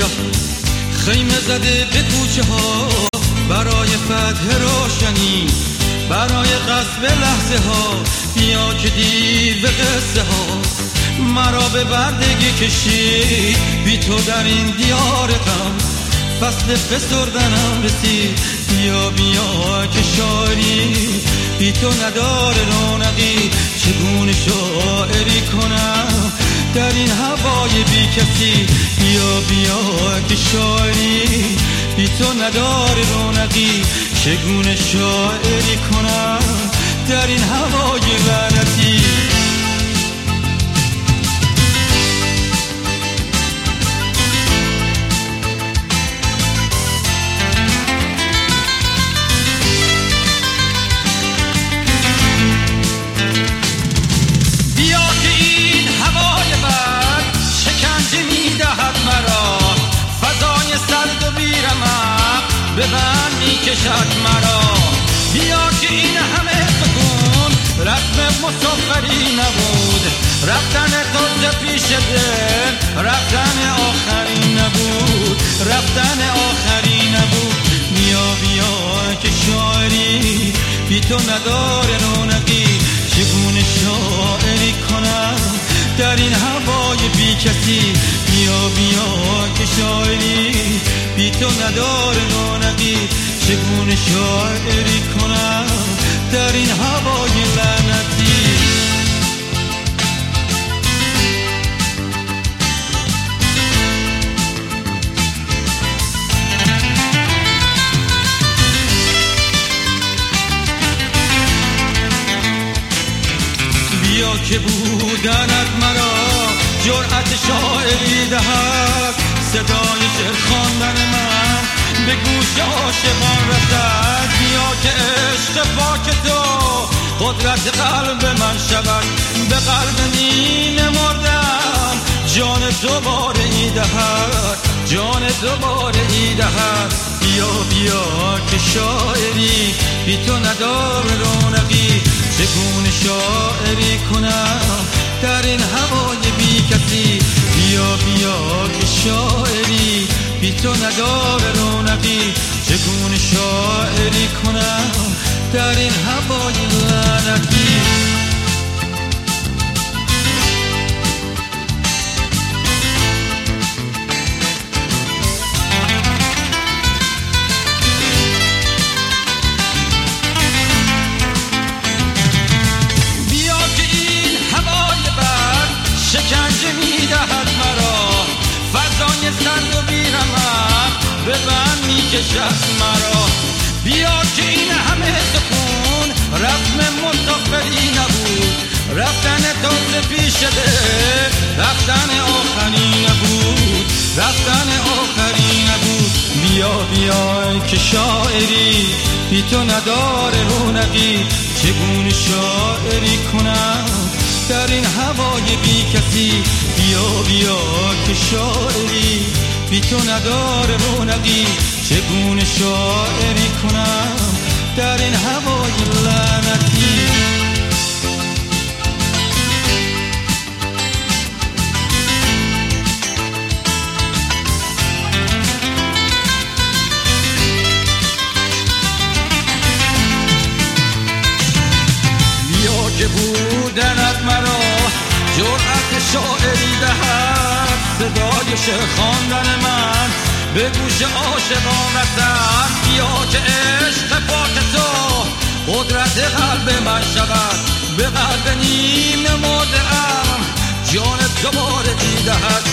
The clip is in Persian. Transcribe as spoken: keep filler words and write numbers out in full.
سیاه خیمه زده به کوچه ها برای فتح روشنی، برای قصب لحظه ها. بیا که دیو قصه ها مرا به بردگی کشید، بی تو در این دیار غم فصل فسردنم رسید. بیا بیا که شاعری بی تو نداره رونقی، چگونه شاعری کنم در این هوای بی کسی. بیا بیا که شاعری بی تو نداره رونقی، چگونه شاعری کنم در این هوای لعنتی. به من میکشد مرا، بیا که این همه سکون رسم مسافری نبود. رفتن تازه پیش دل رفتن آخری نبود، رفتن آخری نبود. بیا بیا که شاعری بی تو نداره رونقی، چگونه شاعری کنم در این هوای بی کسی. بیا بیا که شاعری بی تو نداره رونقی، چگونه شاعری کنم در این هوای لعنتی. بیا که بودنت مرا جرأت شاعری دهد، صدای شعر خواندن من به گوش عاشقان رسد. بیا که عشق پاک تو قدرت قلب من شود، به قلب نیمه مردم جان دوباره ای دهد، جان دوباره ای دهد. بیا بیا که شاعری بی تو نداره رونقی، چگونه شاعری کنم در این هوای بی کسی. بیا بیا که شاعری بی تو نداره رونقی، چگونه شاعری کنم در این هوای لعنتی. شکنجه میدهد مرا فضای سرد و بیرمق، به من میکشد مرا. بیا که این همه سکون رسم مسافری نبود. رفتن تازه پیش دل رفتن آخری نبود، رفتن آخری نبود. بیا بیا که شاعری بی تو نداره رونقی، چگونه شاعری کنم در این هوای بی کسی. بیا بیا که شاعری بی تو نداره رونقی، چگونه شاعری کنم در این هوای لعنتی. بیا که بودنت مرا جرأت شاعری دهد، صدای شعر خواندن من به گوش عاشقان رسد. بیا که عشق پاک تو قدرت قلب من شود، به قلب نیمه مرده ام جان دوباره ای دهد.